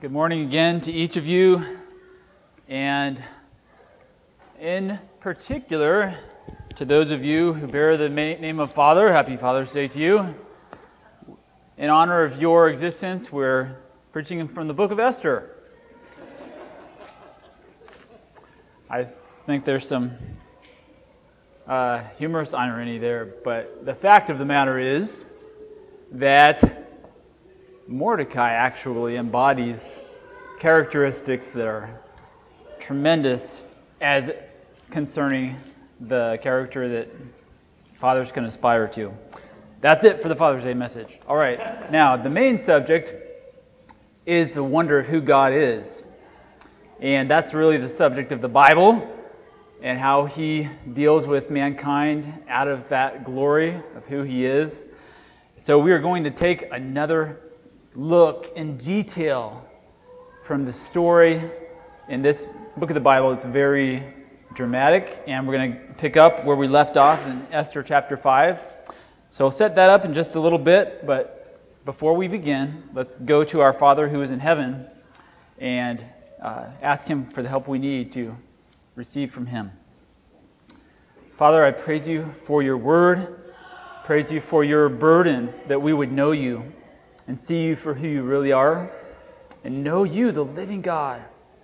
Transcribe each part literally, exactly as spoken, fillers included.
Good morning again to each of you, and in particular to those of you who bear the name of Father. Happy Father's Day to you. In honor of your existence, we're preaching from the book of Esther. I think there's some uh, humorous irony there, but the fact of the matter is that Mordecai actually embodies characteristics that are tremendous as concerning the character that fathers can aspire to. That's it for the Father's Day message. All right, now the main subject is the wonder of who God is. And that's really the subject of the Bible and how He deals with mankind out of that glory of who He is. So we are going to take another look in detail from the story in this book of the Bible. It's very dramatic, and we're going to pick up where we left off in Esther chapter five. So I'll set that up in just a little bit, but before we begin, let's go to our Father who is in heaven and uh, ask Him for the help we need to receive from Him. Father, I praise You for Your word. Praise You for Your burden that we would know You and see You for who You really are, and know You, the living God,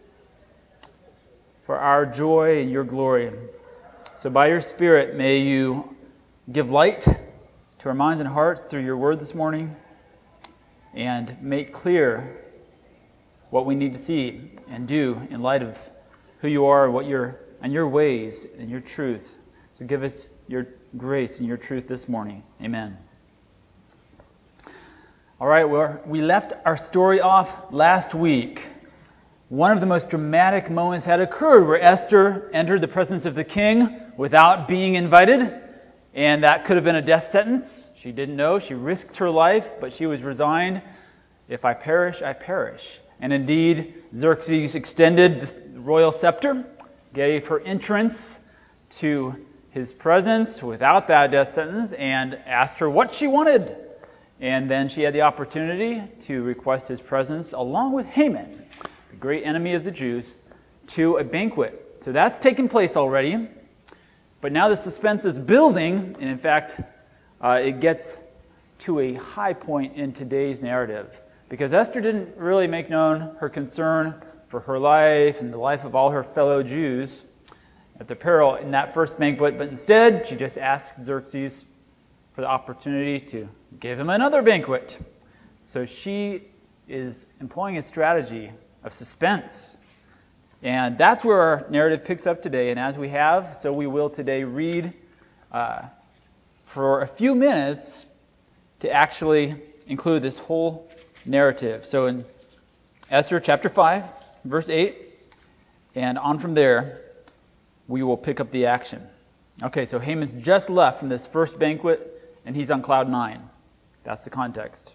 for our joy and Your glory. So by Your Spirit, may You give light to our minds and hearts through Your word this morning, and make clear what we need to see and do in light of who You are, what Your and Your ways and Your truth. So give us Your grace and Your truth this morning. Amen. All right, well, we left our story off last week. One of the most dramatic moments had occurred where Esther entered the presence of the king without being invited, and that could have been a death sentence. She didn't know. She risked her life, but she was resigned. If I perish, I perish. And indeed, Xerxes extended the royal scepter, gave her entrance to his presence without that death sentence, and asked her what she wanted. And then she had the opportunity to request his presence along with Haman, the great enemy of the Jews, to a banquet. So that's taken place already. But now the suspense is building, and in fact, uh, it gets to a high point in today's narrative. Because Esther didn't really make known her concern for her life and the life of all her fellow Jews at the peril in that first banquet, but instead she just asked Xerxes for the opportunity to give him another banquet. So she is employing a strategy of suspense. And that's where our narrative picks up today. And as we have, so we will today read uh, for a few minutes to actually include this whole narrative. So in Esther chapter five, verse eight, and on from there, we will pick up the action. Okay, so Haman's just left from this first banquet, and he's on cloud nine. That's the context.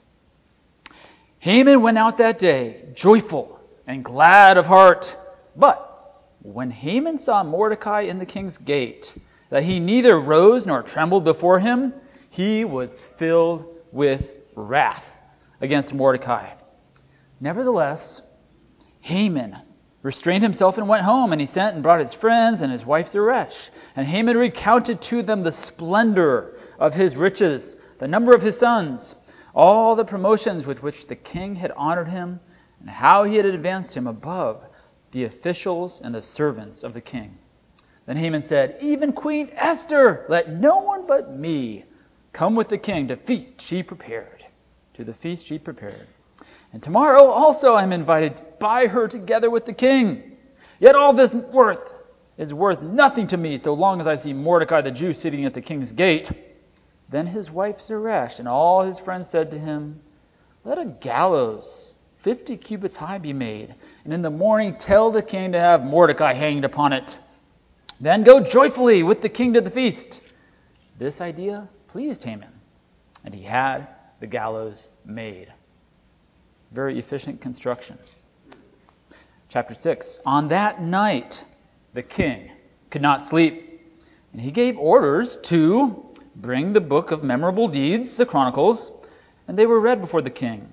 Haman went out that day, joyful and glad of heart. But when Haman saw Mordecai in the king's gate, that he neither rose nor trembled before him, he was filled with wrath against Mordecai. Nevertheless, Haman restrained himself and went home, and he sent and brought his friends and his wife Zeresh. And Haman recounted to them the splendor of his riches, the number of his sons, all the promotions with which the king had honored him, and how he had advanced him above the officials and the servants of the king. Then Haman said, "Even Queen Esther, let no one but me come with the king to feast she prepared, to the feast she prepared. And tomorrow also I am invited by her together with the king. Yet all this worth is worth nothing to me so long as I see Mordecai the Jew sitting at the king's gate." Then his wife Zeresh and all his friends said to him, "Let a gallows fifty cubits high be made, and in the morning tell the king to have Mordecai hanged upon it. Then go joyfully with the king to the feast." This idea pleased Haman, and he had the gallows made. Very efficient construction. Chapter six. On that night, the king could not sleep, and he gave orders to bring the book of memorable deeds, the Chronicles, and they were read before the king.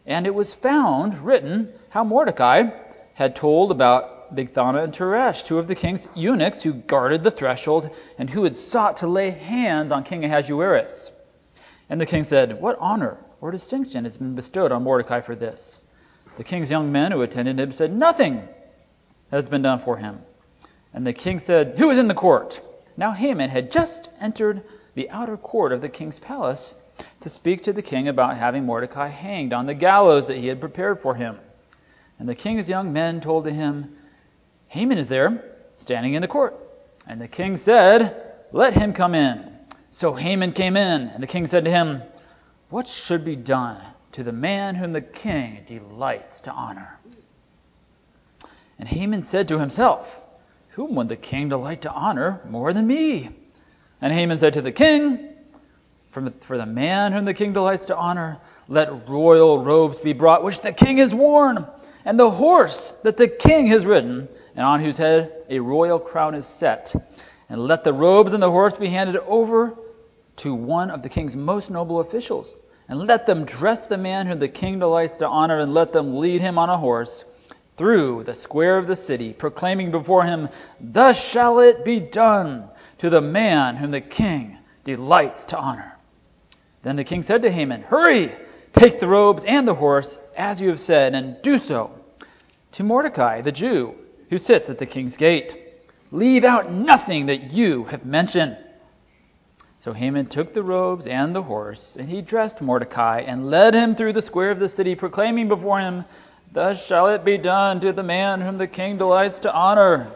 And it was found, written, how Mordecai had told about Bigthana and Teresh, two of the king's eunuchs who guarded the threshold and who had sought to lay hands on King Ahasuerus. And the king said, "What honor or distinction has been bestowed on Mordecai for this?" The king's young men who attended him said, "Nothing has been done for him." And the king said, "Who is in the court?" Now Haman had just entered the outer court of the king's palace to speak to the king about having Mordecai hanged on the gallows that he had prepared for him. And the king's young men told to him, "Haman is there, standing in the court." And the king said, "Let him come in." So Haman came in, and the king said to him, "What should be done to the man whom the king delights to honor?" And Haman said to himself, "Whom would the king delight to honor more than me?" And Haman said to the king, For the man whom the king delights to honor, let royal robes be brought, which the king has worn, and the horse that the king has ridden, and on whose head a royal crown is set. And let the robes and the horse be handed over to one of the king's most noble officials. And let them dress the man whom the king delights to honor, and let them lead him on a horse through the square of the city, proclaiming before him, "Thus shall it be done to the man whom the king delights to honor." Then the king said to Haman, "Hurry, take the robes and the horse, as you have said, and do so to Mordecai, the Jew, who sits at the king's gate. Leave out nothing that you have mentioned." So Haman took the robes and the horse, and he dressed Mordecai, and led him through the square of the city, proclaiming before him, "Thus shall it be done to the man whom the king delights to honor."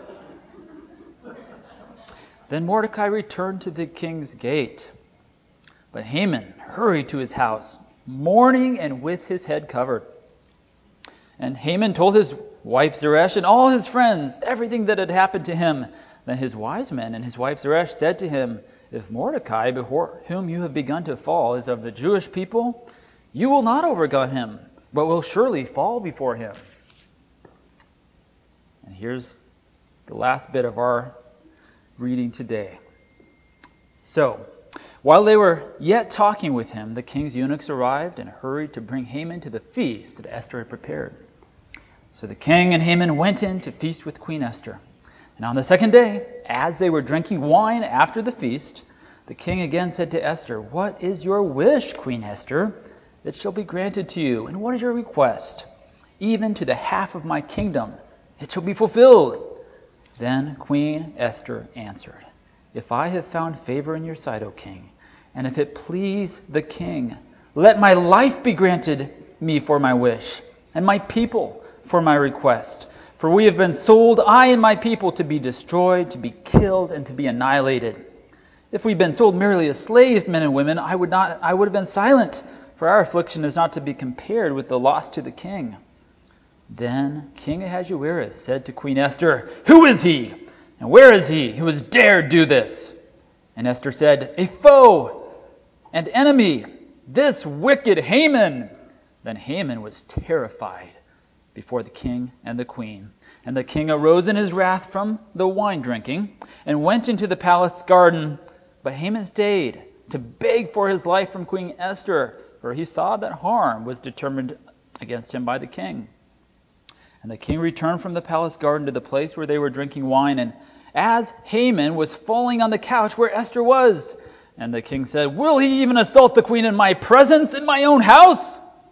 Then Mordecai returned to the king's gate. But Haman hurried to his house, mourning and with his head covered. And Haman told his wife Zeresh and all his friends everything that had happened to him. Then his wise men and his wife Zeresh said to him, "If Mordecai, before whom you have begun to fall, is of the Jewish people, you will not overcome him, but will surely fall before him." And here's the last bit of our reading today. So, while they were yet talking with him, the king's eunuchs arrived and hurried to bring Haman to the feast that Esther had prepared. So the king and Haman went in to feast with Queen Esther. And on the second day, as they were drinking wine after the feast, the king again said to Esther, "What is your wish, Queen Esther? It shall be granted to you. And what is your request? Even to the half of my kingdom, it shall be fulfilled." Then Queen Esther answered, "If I have found favor in your sight, O king, and if it please the king, let my life be granted me for my wish, and my people for my request. For we have been sold, I and my people, to be destroyed, to be killed, and to be annihilated. If we'd been sold merely as slaves, men and women, I would not I would have been silent, for our affliction is not to be compared with the loss to the king." Then King Ahasuerus said to Queen Esther, "Who is he? And where is he who has dared do this?" And Esther said, "A foe and enemy, this wicked Haman." Then Haman was terrified before the king and the queen. And the king arose in his wrath from the wine drinking and went into the palace garden. But Haman stayed to beg for his life from Queen Esther, for he saw that harm was determined against him by the king. And the king returned from the palace garden to the place where they were drinking wine, and as Haman was falling on the couch where Esther was, and the king said, "Will he even assault the queen in my presence, in my own house?"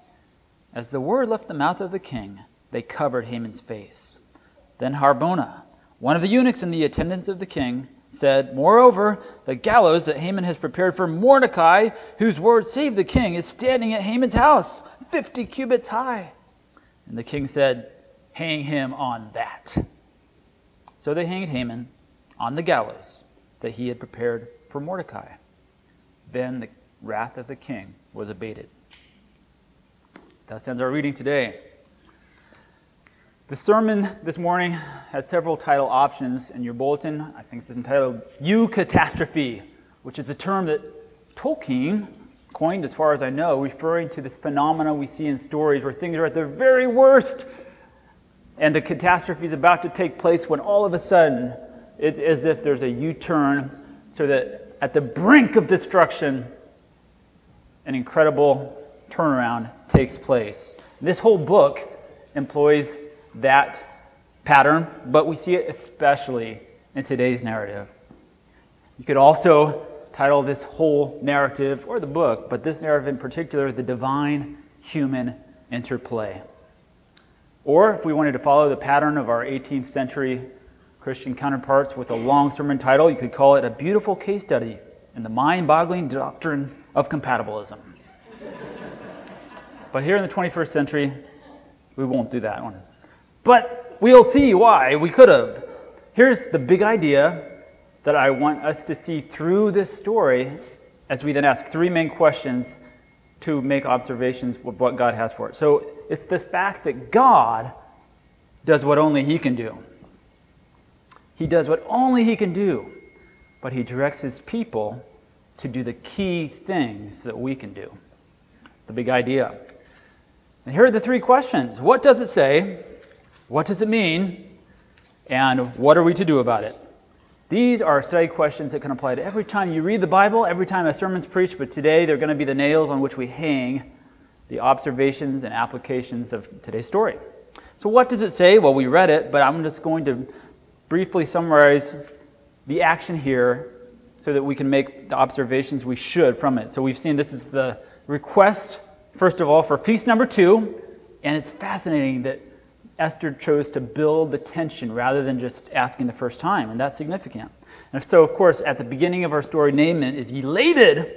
As the word left the mouth of the king, they covered Haman's face. Then Harbona, one of the eunuchs in the attendance of the king, said, "Moreover, the gallows that Haman has prepared for Mordecai, whose word saved the king, is standing at Haman's house, fifty cubits high." And the king said, "Hang him on that." So they hanged Haman on the gallows that he had prepared for Mordecai. Then the wrath of the king was abated. Thus ends our reading today. The sermon this morning has several title options in your bulletin. I think it's entitled Eucatastrophe, which is a term that Tolkien coined, as far as I know, referring to this phenomena we see in stories where things are at their very worst, and the catastrophe is about to take place when all of a sudden it's as if there's a U-turn, so that at the brink of destruction, an incredible turnaround takes place. This whole book employs that pattern, but we see it especially in today's narrative. You could also title this whole narrative, or the book, but this narrative in particular, The Divine-Human Interplay. Or if we wanted to follow the pattern of our eighteenth century Christian counterparts with a long sermon title, you could call it A Beautiful Case Study in the Mind-Boggling Doctrine of Compatibilism. But here in the twenty-first century, we won't do that one. But we'll see why we could have. Here's the big idea that I want us to see through this story as we then ask three main questions to make observations of what God has for it. So it's the fact that God does what only He can do. He does what only He can do, but He directs His people to do the key things that we can do. That's the big idea. And here are the three questions. What does it say? What does it mean? And what are we to do about it? These are study questions that can apply to every time you read the Bible, every time a sermon's preached, but today they're going to be the nails on which we hang the observations and applications of today's story. So what does it say? Well, we read it, but I'm just going to briefly summarize the action here so that we can make the observations we should from it. So we've seen this is the request, first of all, for feast number two, and it's fascinating that Esther chose to build the tension rather than just asking the first time, and that's significant. And so, of course, at the beginning of our story, Naaman is elated,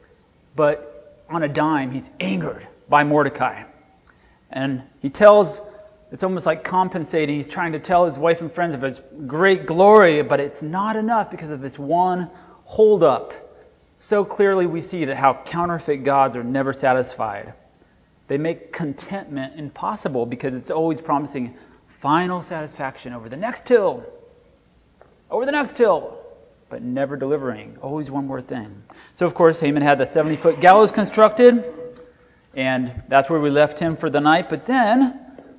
but on a dime, he's angered by Mordecai. And he tells, it's almost like compensating, he's trying to tell his wife and friends of his great glory, but it's not enough because of this one holdup. So clearly we see that how counterfeit gods are never satisfied. They make contentment impossible because it's always promising final satisfaction over the next hill, over the next hill, but never delivering. Always one more thing. So, of course, Haman had the seventy-foot gallows constructed, and that's where we left him for the night. But then,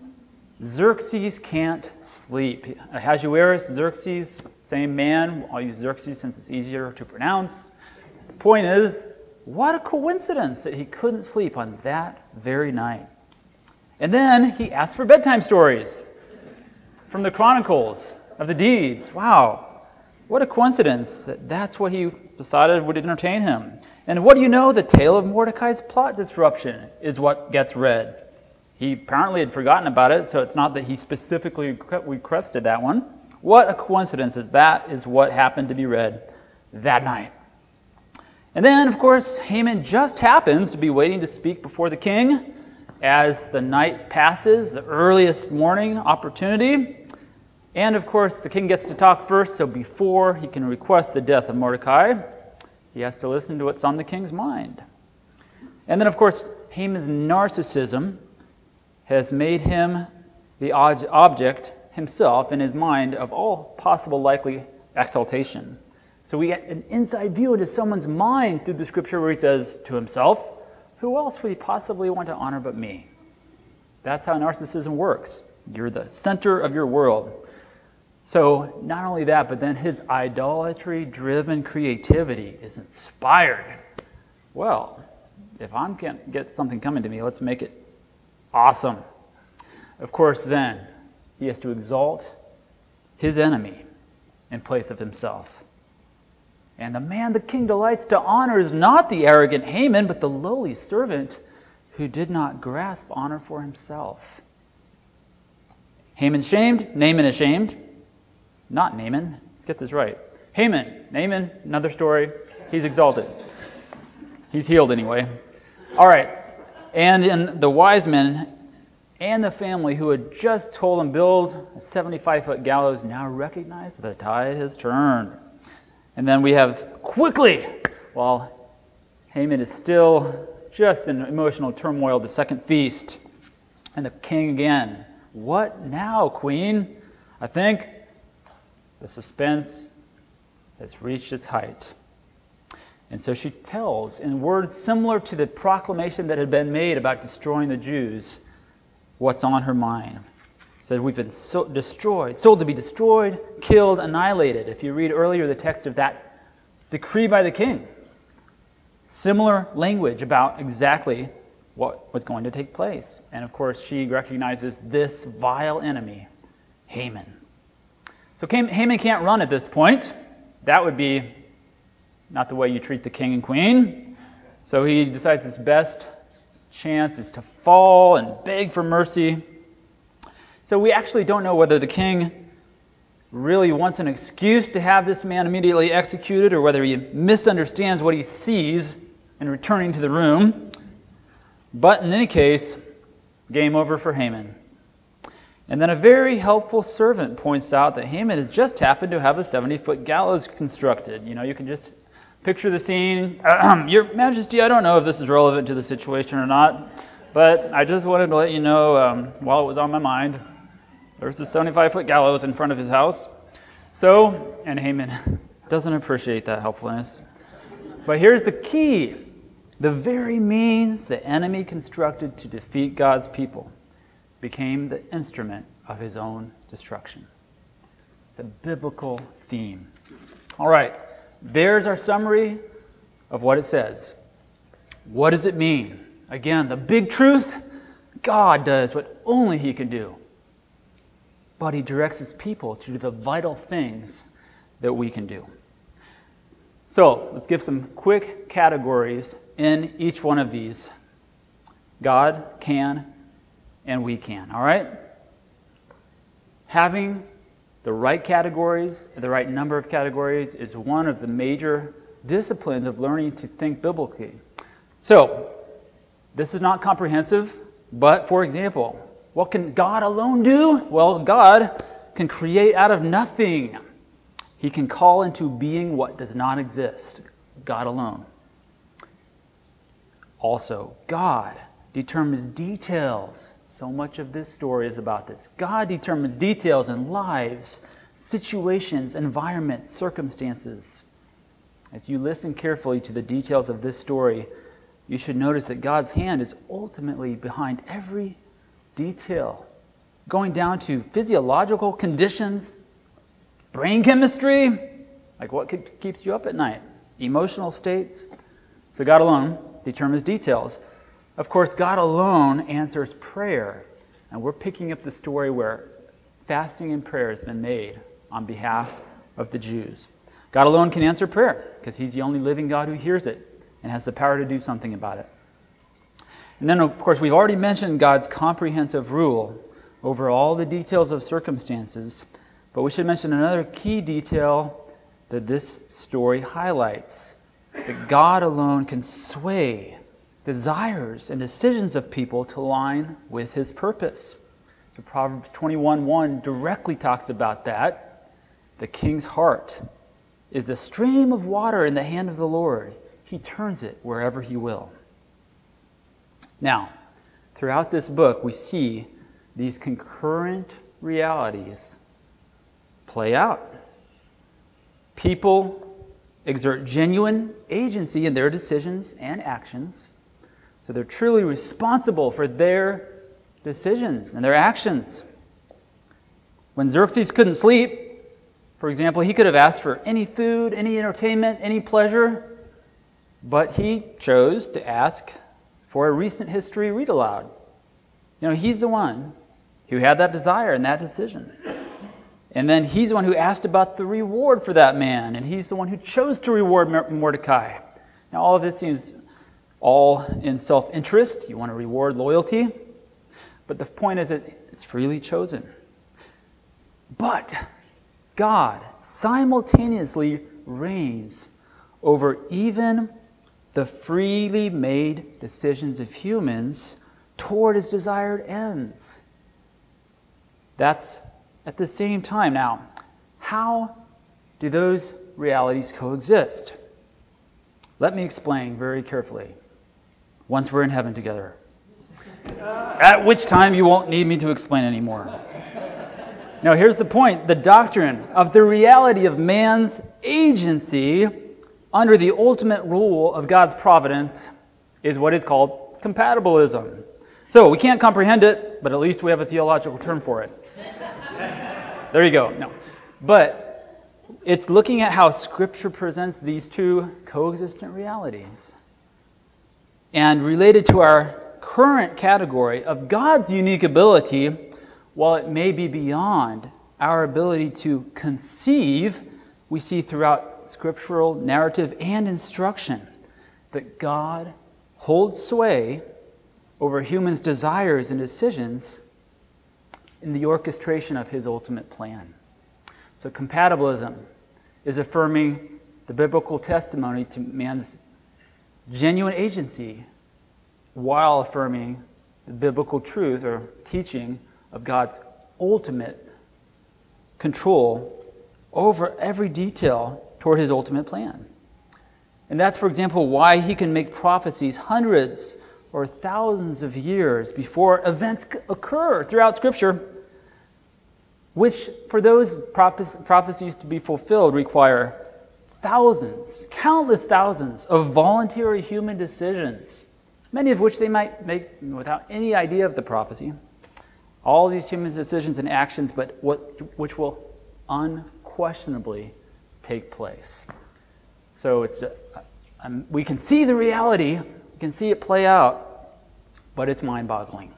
Xerxes can't sleep. Ahasuerus, Xerxes, same man. I'll use Xerxes since it's easier to pronounce. The point is, what a coincidence that he couldn't sleep on that very night. And then he asked for bedtime stories from the Chronicles of the Deeds. Wow, what a coincidence that that's what he decided would entertain him. And what do you know? The tale of Mordecai's plot disruption is what gets read. He apparently had forgotten about it, so it's not that he specifically requested that one. What a coincidence that that is what happened to be read that night. And then, of course, Haman just happens to be waiting to speak before the king as the night passes, the earliest morning opportunity. And, of course, the king gets to talk first, so before he can request the death of Mordecai, he has to listen to what's on the king's mind. And then, of course, Haman's narcissism has made him the object himself in his mind of all possible likely exaltation. So we get an inside view into someone's mind through the scripture where he says to himself, who else would he possibly want to honor but me? That's how narcissism works. You're the center of your world. So not only that, but then his idolatry-driven creativity is inspired. Well, if I can't get something coming to me, let's make it awesome. Of course, then, he has to exalt his enemy in place of himself. And the man the king delights to honor is not the arrogant Haman, but the lowly servant who did not grasp honor for himself. Haman shamed, Naaman ashamed. Not Naaman. Let's get this right. Haman, Naaman, another story. He's exalted. He's healed anyway. All right. And then the wise men and the family who had just told him build a seventy-five-foot gallows now recognize the tide has turned. And then we have quickly, while Haman is still just in emotional turmoil, the second feast. And the king again. What now, queen? I think the suspense has reached its height. And so she tells, in words similar to the proclamation that had been made about destroying the Jews, what's on her mind. Said we've been so destroyed, sold to be destroyed, killed, annihilated. If you read earlier the text of that decree by the king, similar language about exactly what was going to take place. And of course, she recognizes this vile enemy, Haman. So Haman can't run at this point. That would be not the way you treat the king and queen. So he decides his best chance is to fall and beg for mercy. So we actually don't know whether the king really wants an excuse to have this man immediately executed, or whether he misunderstands what he sees in returning to the room. But in any case, game over for Haman. And then a very helpful servant points out that Haman has just happened to have a seventy-foot gallows constructed. You know, you can just picture the scene. Your Majesty, I don't know if this is relevant to the situation or not, but I just wanted to let you know, um, while it was on my mind, there's a seventy-five-foot gallows in front of his house. So, and Haman doesn't appreciate that helpfulness. But here's the key. The very means the enemy constructed to defeat God's people became the instrument of his own destruction. It's a biblical theme. All right, there's our summary of what it says. What does it mean? Again, the big truth, God does what only he can do. But he directs his people to do the vital things that we can do. So, let's give some quick categories in each one of these. God can, and we can, all right? Having the right categories, the right number of categories, is one of the major disciplines of learning to think biblically. So, this is not comprehensive, but for example, what can God alone do? Well, God can create out of nothing. He can call into being what does not exist. God alone. Also, God determines details. So much of this story is about this. God determines details in lives, situations, environments, circumstances. As you listen carefully to the details of this story, you should notice that God's hand is ultimately behind every detail, going down to physiological conditions, brain chemistry, like what keeps you up at night, emotional states. So God alone determines details. Of course, God alone answers prayer. And we're picking up the story where fasting and prayer has been made on behalf of the Jews. God alone can answer prayer because he's the only living God who hears it and has the power to do something about it. And then, of course, we've already mentioned God's comprehensive rule over all the details of circumstances, but we should mention another key detail that this story highlights, that God alone can sway desires and decisions of people to align with his purpose. So Proverbs twenty-one one directly talks about that. The king's heart is a stream of water in the hand of the Lord. He turns it wherever he will. Now, throughout this book, we see these concurrent realities play out. People exert genuine agency in their decisions and actions, so they're truly responsible for their decisions and their actions. When Xerxes couldn't sleep, for example, he could have asked for any food, any entertainment, any pleasure, but he chose to ask for a recent history read aloud. You know, he's the one who had that desire and that decision. And then he's the one who asked about the reward for that man, and he's the one who chose to reward Mordecai. Now, all of this seems all in self-interest. You want to reward loyalty. But the point is that it's freely chosen. But God simultaneously reigns over even the freely made decisions of humans toward his desired ends. That's at the same time. Now, how do those realities coexist? Let me explain very carefully once we're in heaven together. At which time you won't need me to explain anymore. Now, here's the point. The doctrine of the reality of man's agency under the ultimate rule of God's providence is what is called compatibilism. So, we can't comprehend it, but at least we have a theological term for it. There you go. No. But it's looking at how Scripture presents these two coexistent realities. And related to our current category of God's unique ability, while it may be beyond our ability to conceive, we see throughout scriptural narrative and instruction that God holds sway over humans' desires and decisions in the orchestration of his ultimate plan. So compatibilism is affirming the biblical testimony to man's genuine agency while affirming the biblical truth or teaching of God's ultimate control over every detail toward his ultimate plan. And that's, for example, why he can make prophecies hundreds or thousands of years before events occur throughout Scripture, which, for those prophecies to be fulfilled, require thousands, countless thousands of voluntary human decisions, many of which they might make without any idea of the prophecy. All these human decisions and actions, but what which will unquestionably take place. So it's um, we can see the reality, we can see it play out, but it's mind-boggling.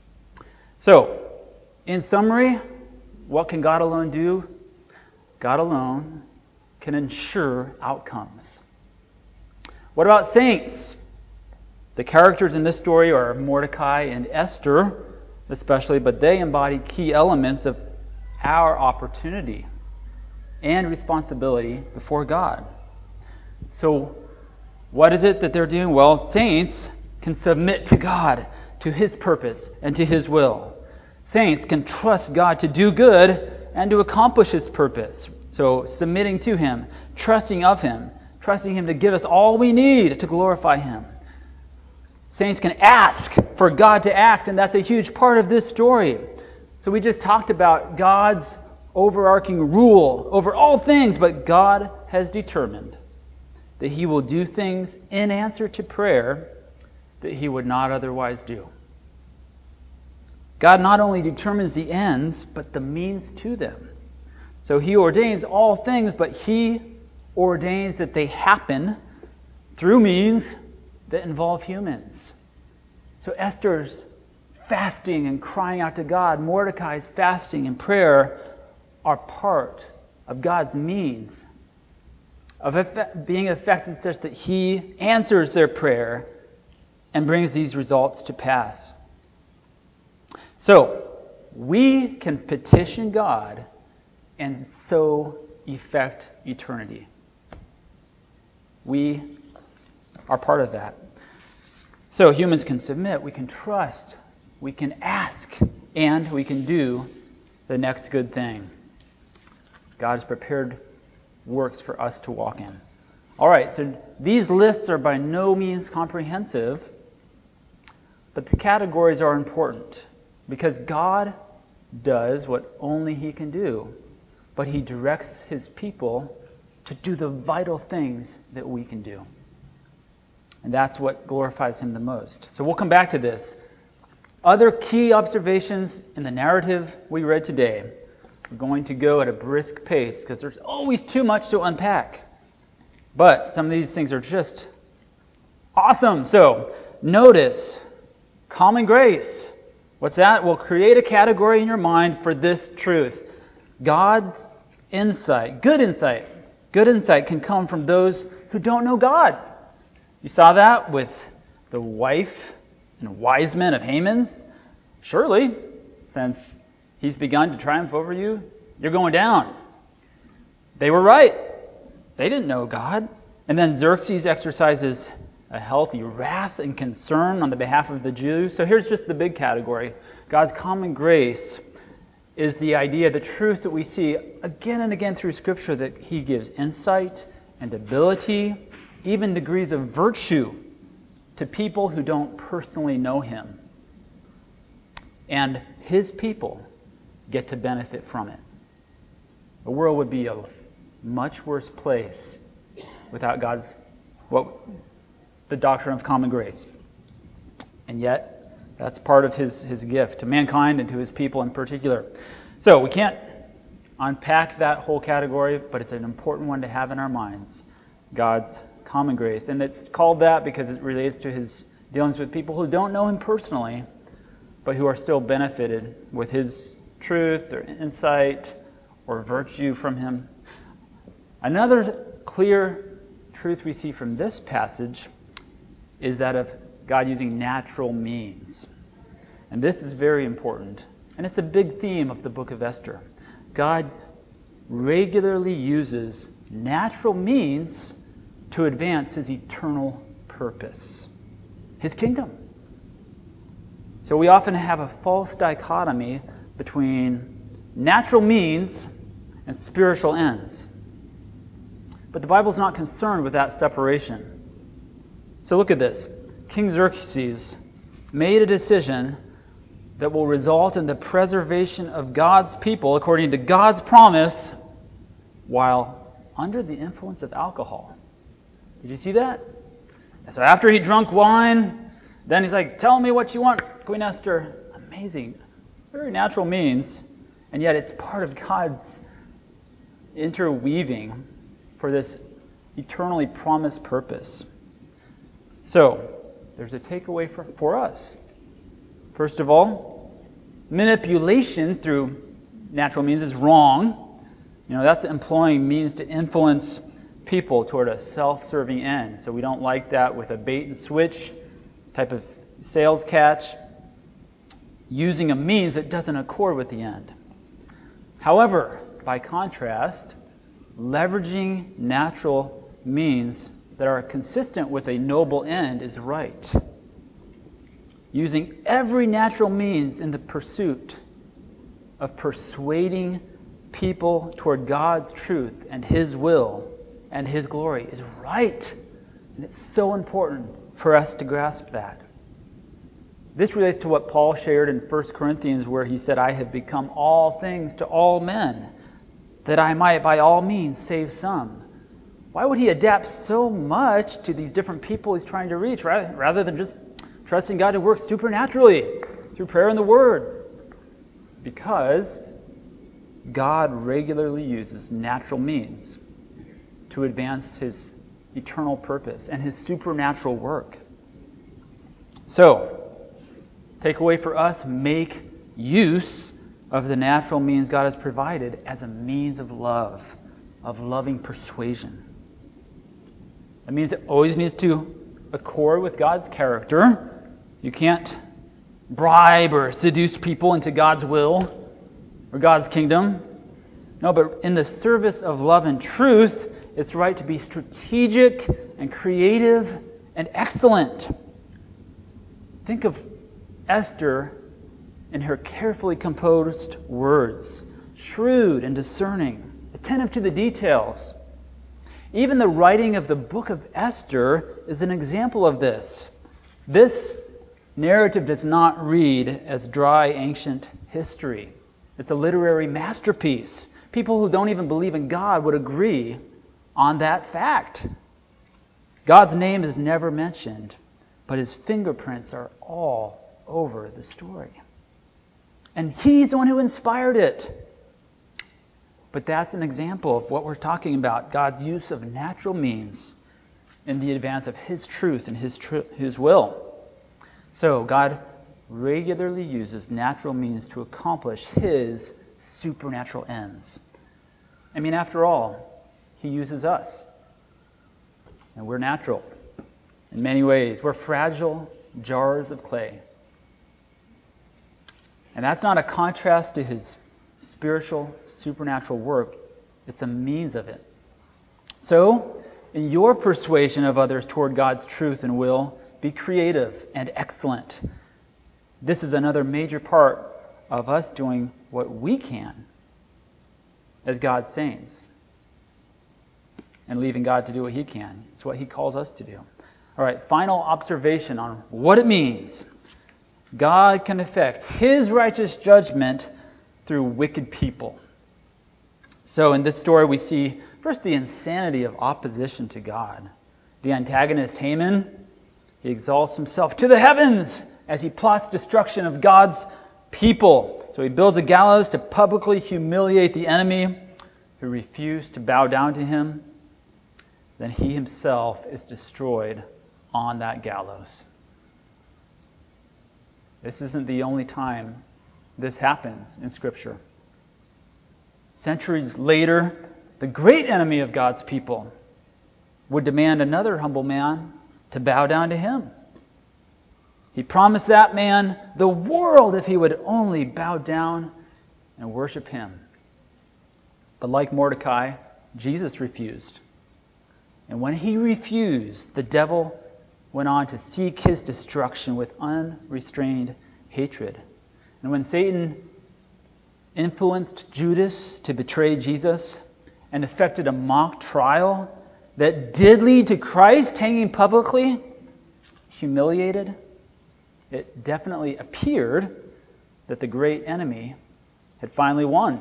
So, in summary, what can God alone do? God alone can ensure outcomes. What about saints? The characters in this story are Mordecai and Esther, especially, but they embody key elements of our opportunity and responsibility before God. So, what is it that they're doing? Well, saints can submit to God, to his purpose, and to his will. Saints can trust God to do good and to accomplish his purpose. So, submitting to him, trusting of him, trusting him to give us all we need to glorify him. Saints can ask for God to act, and that's a huge part of this story. So we just talked about God's overarching rule over all things, but God has determined that he will do things in answer to prayer that he would not otherwise do. God not only determines the ends, but the means to them. So he ordains all things, but he ordains that they happen through means that involve humans. So Esther's fasting and crying out to God, Mordecai's fasting and prayer are part of God's means of effect, being effected such that he answers their prayer and brings these results to pass. So, we can petition God and so effect eternity. We are part of that. So humans can submit, we can trust, we can ask, and we can do the next good thing. God has prepared works for us to walk in. All right, so these lists are by no means comprehensive, but the categories are important because God does what only he can do, but he directs his people to do the vital things that we can do. And that's what glorifies him the most. So we'll come back to this. Other key observations in the narrative we read today. We're going to go at a brisk pace because there's always too much to unpack. But some of these things are just awesome. So notice common grace. What's that? Well, create a category in your mind for this truth. God's insight, good insight, good insight can come from those who don't know God. You saw that with the wife and wise men of Haman's. Surely, since he's begun to triumph over you, you're going down. They were right. They didn't know God. And then Xerxes exercises a healthy wrath and concern on the behalf of the Jews. So here's just the big category. God's common grace is the idea, the truth that we see again and again through Scripture, that he gives insight and ability, even degrees of virtue to people who don't personally know him. And his people get to benefit from it. The world would be a much worse place without God's, what, the doctrine of common grace. And yet, that's part of his, his gift to mankind and to his people in particular. So we can't unpack that whole category, but it's an important one to have in our minds. God's common grace. And it's called that because it relates to his dealings with people who don't know him personally, but who are still benefited with his truth or insight or virtue from him. Another clear truth we see from this passage is that of God using natural means. And this is very important. And it's a big theme of the book of Esther. God regularly uses natural means to advance his eternal purpose, his kingdom. So we often have a false dichotomy between natural means and spiritual ends. But the Bible's not concerned with that separation. So look at this. King Xerxes made a decision that will result in the preservation of God's people according to God's promise while under the influence of alcohol. Did you see that? So after he drunk wine, then he's like, tell me what you want, Queen Esther. Amazing. Very natural means, and yet it's part of God's interweaving for this eternally promised purpose. So, there's a takeaway for, for us. First of all, manipulation through natural means is wrong. You know, that's employing means to influence people toward a self-serving end. So we don't like that with a bait and switch type of sales catch, using a means that doesn't accord with the end. However, by contrast, leveraging natural means that are consistent with a noble end is right. Using every natural means in the pursuit of persuading people toward God's truth and his will and his glory is right. And it's so important for us to grasp that. This relates to what Paul shared in First Corinthians, where he said, I have become all things to all men, that I might by all means save some. Why would he adapt so much to these different people he's trying to reach, right? Rather than just trusting God to work supernaturally through prayer and the Word? Because God regularly uses natural means to advance his eternal purpose and his supernatural work. So, takeaway for us, make use of the natural means God has provided as a means of love, of loving persuasion. That means it always needs to accord with God's character. You can't bribe or seduce people into God's will or God's kingdom. No, but in the service of love and truth, it's right to be strategic and creative and excellent. Think of Esther in her carefully composed words, shrewd and discerning, attentive to the details. Even the writing of the book of Esther is an example of this. This narrative does not read as dry ancient history. It's a literary masterpiece. People who don't even believe in God would agree on that fact. God's name is never mentioned, but his fingerprints are all over the story. And he's the one who inspired it. But that's an example of what we're talking about, God's use of natural means in the advance of his truth and his, tr- his will. So God regularly uses natural means to accomplish his supernatural ends. I mean, after all, he uses us. And we're natural in many ways. We're fragile jars of clay. And that's not a contrast to his spiritual, supernatural work. It's a means of it. So, in your persuasion of others toward God's truth and will, be creative and excellent. This is another major part of us doing what we can as God's saints and leaving God to do what he can. It's what he calls us to do. All right, final observation on what it means. God can effect his righteous judgment through wicked people. So in this story we see first the insanity of opposition to God. The antagonist Haman, he exalts himself to the heavens as he plots destruction of God's people. So he builds a gallows to publicly humiliate the enemy who refused to bow down to him. Then he himself is destroyed on that gallows. This isn't the only time this happens in Scripture. Centuries later, the great enemy of God's people would demand another humble man to bow down to him. He promised that man the world if he would only bow down and worship him. But like Mordecai, Jesus refused. And when he refused, the devil went on to seek his destruction with unrestrained hatred. And when Satan influenced Judas to betray Jesus and effected a mock trial that did lead to Christ hanging publicly, humiliated, it definitely appeared that the great enemy had finally won.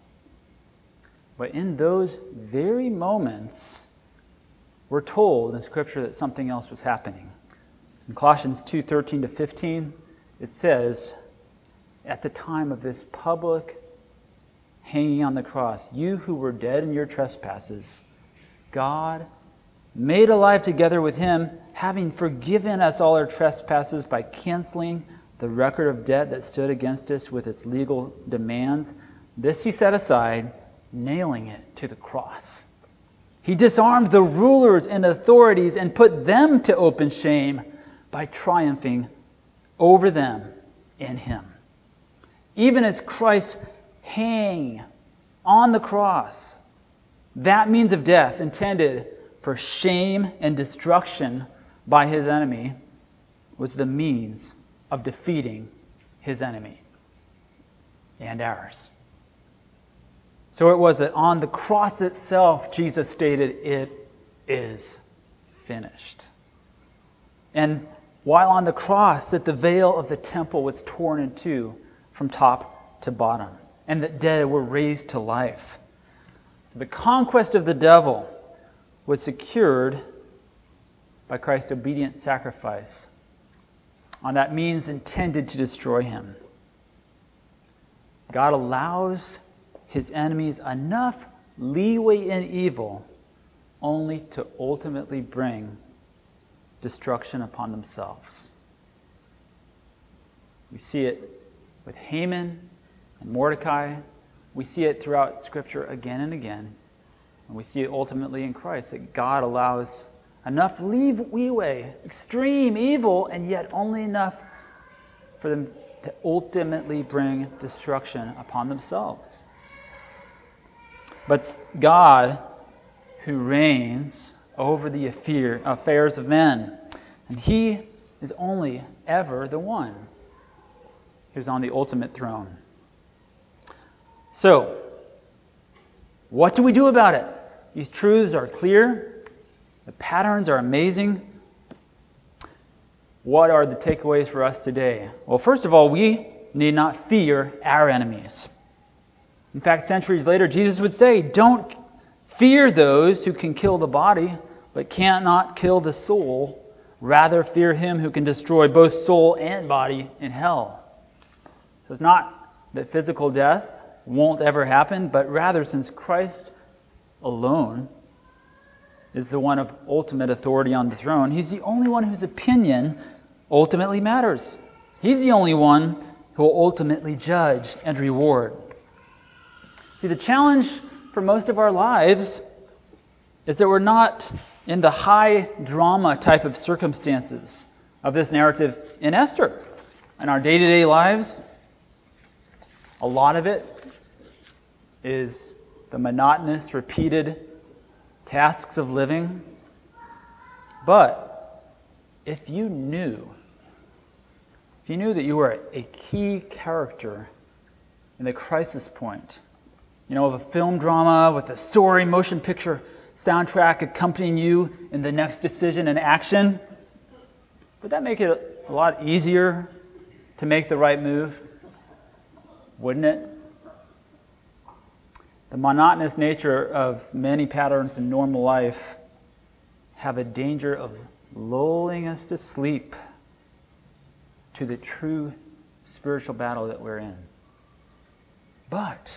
But in those very moments, we're told in Scripture that something else was happening. In Colossians two thirteen to fifteen, it says, at the time of this public hanging on the cross, you who were dead in your trespasses, God made alive together with him, having forgiven us all our trespasses by canceling the record of debt that stood against us with its legal demands. This he set aside, nailing it to the cross. He disarmed the rulers and authorities and put them to open shame by triumphing over them in him. Even as Christ hang on the cross, that means of death intended for shame and destruction by his enemy was the means of defeating his enemy and ours. So it was that on the cross itself, Jesus stated, "It is finished." And while on the cross, that the veil of the temple was torn in two from top to bottom, and that dead were raised to life. So the conquest of the devil was secured by Christ's obedient sacrifice on that means intended to destroy him. God allows his enemies enough leeway in evil only to ultimately bring destruction upon themselves. We see it with Haman and Mordecai. We see it throughout Scripture again and again. And we see it ultimately in Christ, that God allows enough leeway, extreme evil, and yet only enough for them to ultimately bring destruction upon themselves. But God, who reigns over the affairs of men, and he is only ever the one who's on the ultimate throne. So, what do we do about it? These truths are clear. The patterns are amazing. What are the takeaways for us today? Well, first of all, we need not fear our enemies. In fact, centuries later, Jesus would say, don't fear those who can kill the body, but cannot kill the soul. Rather, fear him who can destroy both soul and body in hell. So it's not that physical death won't ever happen, but rather, since Christ alone is the one of ultimate authority on the throne, he's the only one whose opinion ultimately matters. He's the only one who will ultimately judge and reward. See, the challenge for most of our lives is that we're not in the high drama type of circumstances of this narrative in Esther. In our day-to-day lives, a lot of it is the monotonous, repeated tasks of living. But if you knew, if you knew that you were a key character in the crisis point, you know, of a film drama with a soaring motion picture soundtrack accompanying you in the next decision and action, would that make it a lot easier to make the right move? Wouldn't it? The monotonous nature of many patterns in normal life have a danger of lulling us to sleep to the true spiritual battle that we're in. But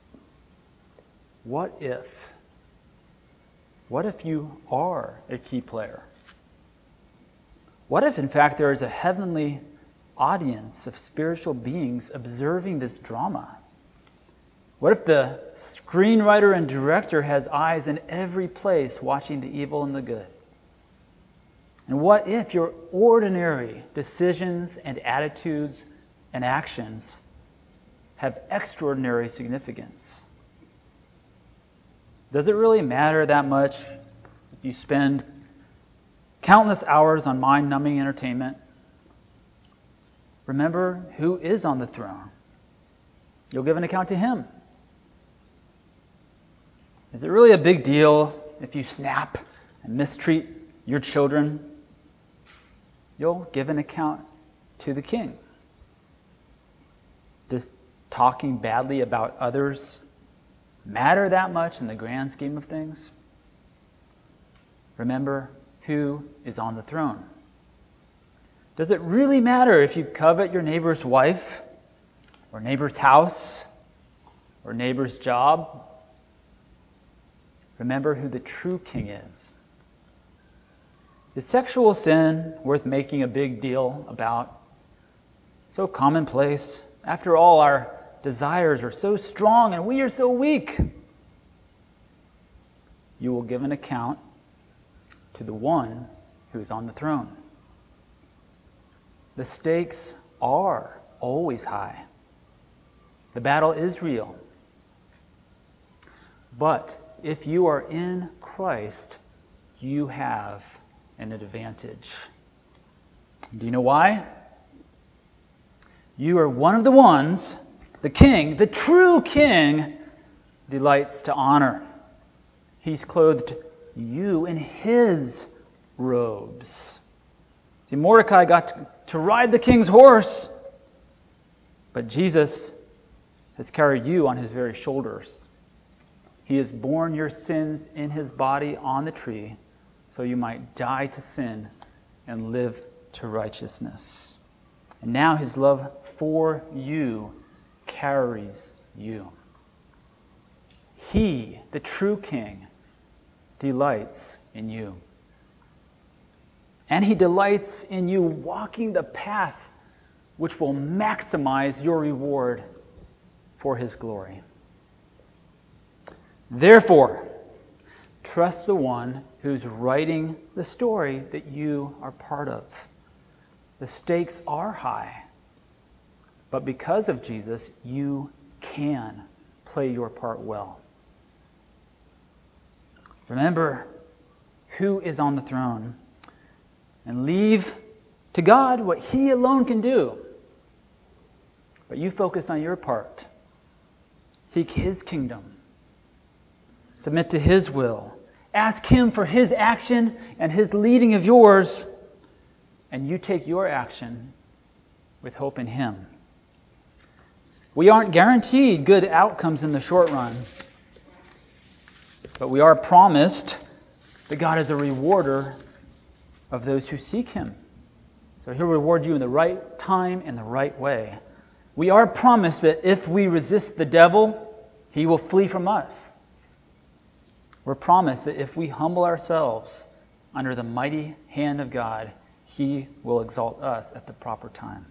what if, what if you are a key player? What if, in fact, there is a heavenly audience of spiritual beings observing this drama? What if the screenwriter and director has eyes in every place watching the evil and the good? And what if your ordinary decisions and attitudes and actions have extraordinary significance? Does it really matter that much if you spend countless hours on mind-numbing entertainment? Remember who is on the throne. You'll give an account to him. Is it really a big deal if you snap and mistreat your children? You'll give an account to the king. Does talking badly about others matter that much in the grand scheme of things? Remember who is on the throne. Does it really matter if you covet your neighbor's wife, or neighbor's house, or neighbor's job? Remember who the true king is. Is sexual sin worth making a big deal about? So commonplace. After all, our desires are so strong and we are so weak. You will give an account to the one who is on the throne. The stakes are always high. The battle is real. But if you are in Christ, you have an advantage. Do you know why? You are one of the ones the king, the true king, delights to honor. He's clothed you in his robes. See, Mordecai got to, to ride the king's horse, but Jesus has carried you on his very shoulders. He has borne your sins in his body on the tree, so you might die to sin and live to righteousness. And now his love for you carries you. He, the true king, delights in you. And he delights in you walking the path which will maximize your reward for his glory. Therefore, trust the one who's writing the story that you are part of. The stakes are high, but because of Jesus, you can play your part well. Remember who is on the throne and leave to God what he alone can do. But you focus on your part. Seek his kingdom. Submit to his will. Ask him for his action and his leading of yours. And you take your action with hope in him. We aren't guaranteed good outcomes in the short run. But we are promised that God is a rewarder of those who seek him. So he'll reward you in the right time and the right way. We are promised that if we resist the devil, he will flee from us. We're promised that if we humble ourselves under the mighty hand of God, he will exalt us at the proper time.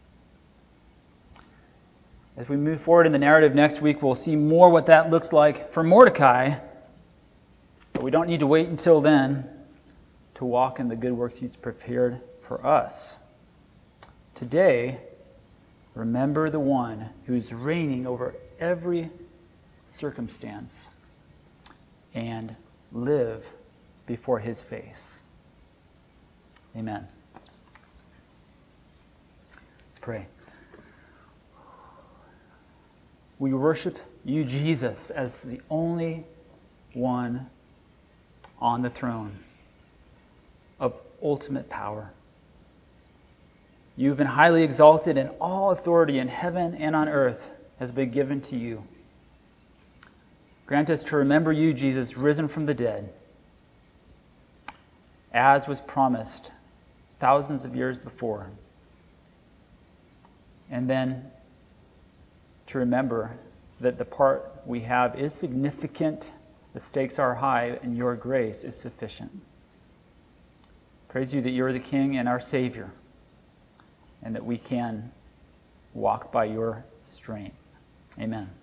As we move forward in the narrative next week, we'll see more what that looks like for Mordecai. But we don't need to wait until then to walk in the good works he's prepared for us. Today, remember the one who's reigning over every circumstance and live before his face. Amen. Let's pray. We worship you, Jesus, as the only one on the throne of ultimate power. You've been highly exalted, and all authority in heaven and on earth has been given to you. Grant us to remember you, Jesus, risen from the dead, as was promised thousands of years before. And then to remember that the part we have is significant, the stakes are high, and your grace is sufficient. Praise you that you're the King and our Savior. and that we can walk by your strength. Amen.